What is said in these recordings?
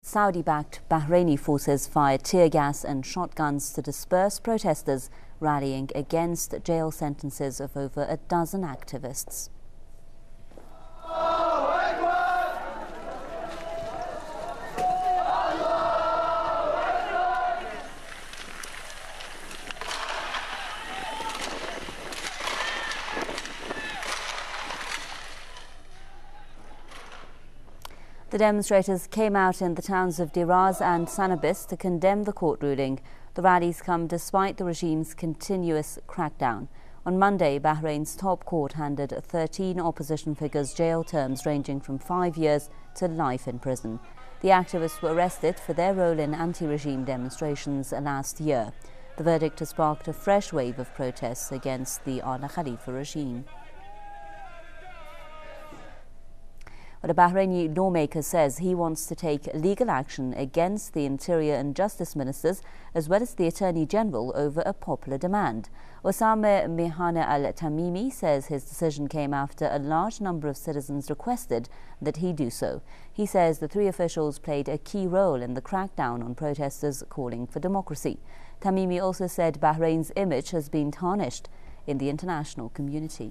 Saudi-backed Bahraini forces fired tear gas and shotguns to disperse protesters rallying against jail sentences of over a dozen activists. The demonstrators came out in the towns of Diraz and Sanabis to condemn the court ruling. The rallies come despite the regime's continuous crackdown. On Monday, Bahrain's top court handed 13 opposition figures jail terms ranging from 5 years to life in prison. The activists were arrested for their role in anti-regime demonstrations last year. The verdict has sparked a fresh wave of protests against the Al Khalifa regime. But a Bahraini lawmaker says he wants to take legal action against the Interior and Justice Ministers as well as the Attorney General over a popular demand. Osama Mihana al-Tamimi says his decision came after a large number of citizens requested that he do so. He says the three officials played a key role in the crackdown on protesters calling for democracy. Tamimi also said Bahrain's image has been tarnished in the international community.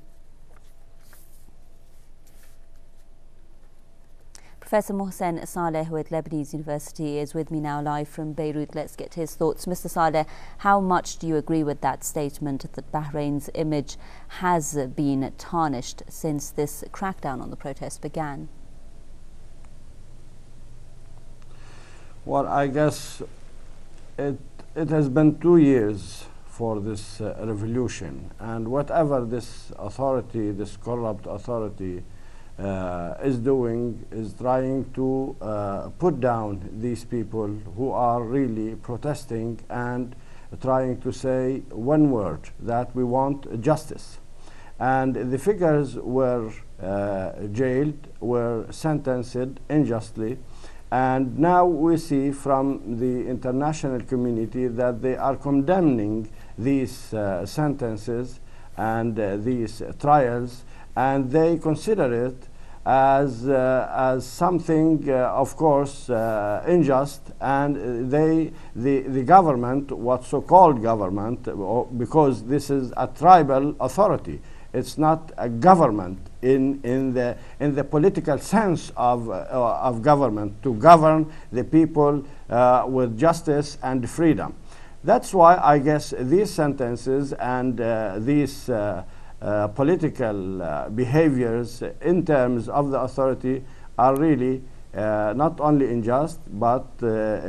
Professor Mohsen Saleh with Lebanese University is with me now live from Beirut. Let's get his thoughts. Mr. Saleh, how much do you agree with that statement that Bahrain's image has been tarnished since this crackdown on the protests began? Well, I guess it has been 2 years for this revolution, and whatever this authority, this corrupt authority, is doing is trying to put down these people who are really protesting and trying to say one word, that we want justice. And the figures were jailed, were sentenced unjustly, and now we see from the international community that they are condemning these sentences and these trials, and they consider it as something, of course, unjust, and the government, what so-called government, because this is a tribal authority, it's not a government in the political sense of government, to govern the people with justice and freedom. That's why I guess these sentences and these political behaviors in terms of the authority are really not only unjust but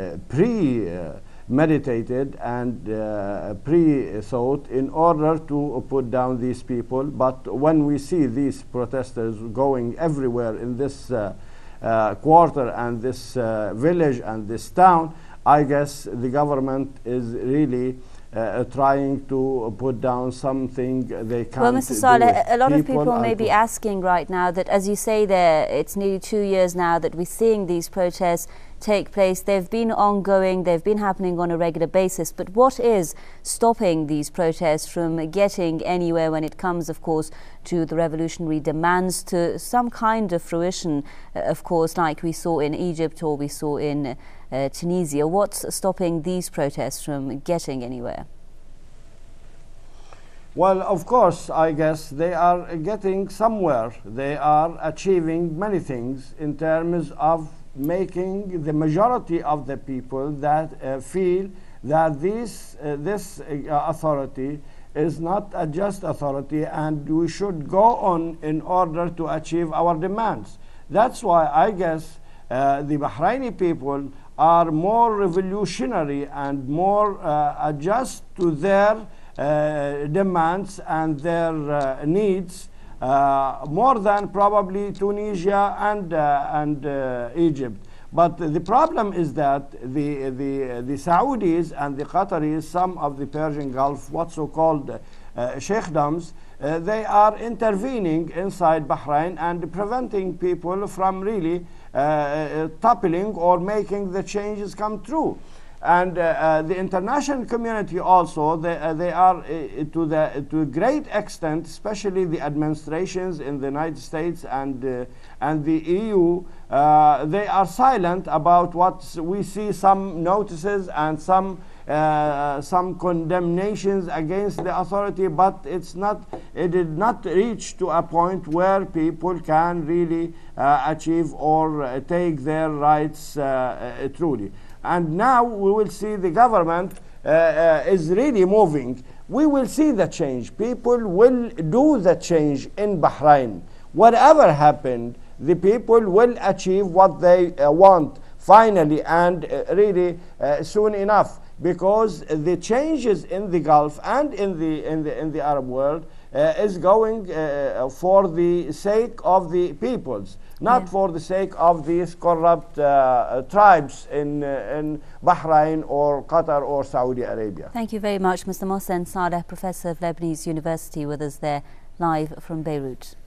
premeditated and pre-thought in order to put down these people. But when we see these protesters going everywhere in this quarter and this village and this town, I guess the government is really trying to put down something they can't. Well, Mr. Saleh, a lot of people may be asking right now that, as you say there, it's nearly 2 years now that we're seeing these protests take place. They've been ongoing, they've been happening on a regular basis, but what is stopping these protests from getting anywhere when it comes, of course, to the revolutionary demands, to some kind of fruition, of course, like we saw in Egypt or we saw in Tunisia? What's stopping these protests from getting anywhere? Well, of course, I guess they are getting somewhere. They are achieving many things in terms of making the majority of the people that feel that this authority is not a just authority and we should go on in order to achieve our demands. That's why I guess the Bahraini people are more revolutionary and more adjust to their demands and their needs more than probably Tunisia and Egypt. But the problem is that the Saudis and the Qataris, some of the Persian Gulf, what so-called sheikdoms, they are intervening inside Bahrain and preventing people from really toppling or making the changes come true. And the international community also, they are to a great extent, especially the administrations in the United States and the EU, they are silent about what we see. Some notices and some condemnations against the authority, but it did not reach to a point where people can really achieve or take their rights truly. And now we will see the government is really moving. We will see the change. People will do the change in Bahrain. Whatever happened, the people will achieve what they want finally and really soon enough, because the changes in the Gulf and in the Arab world is going for the sake of the peoples, not for the sake of these corrupt tribes in Bahrain or Qatar or Saudi Arabia. Thank you very much, Mr. Mohsen Saleh, Professor of Lebanese University, with us there live from Beirut.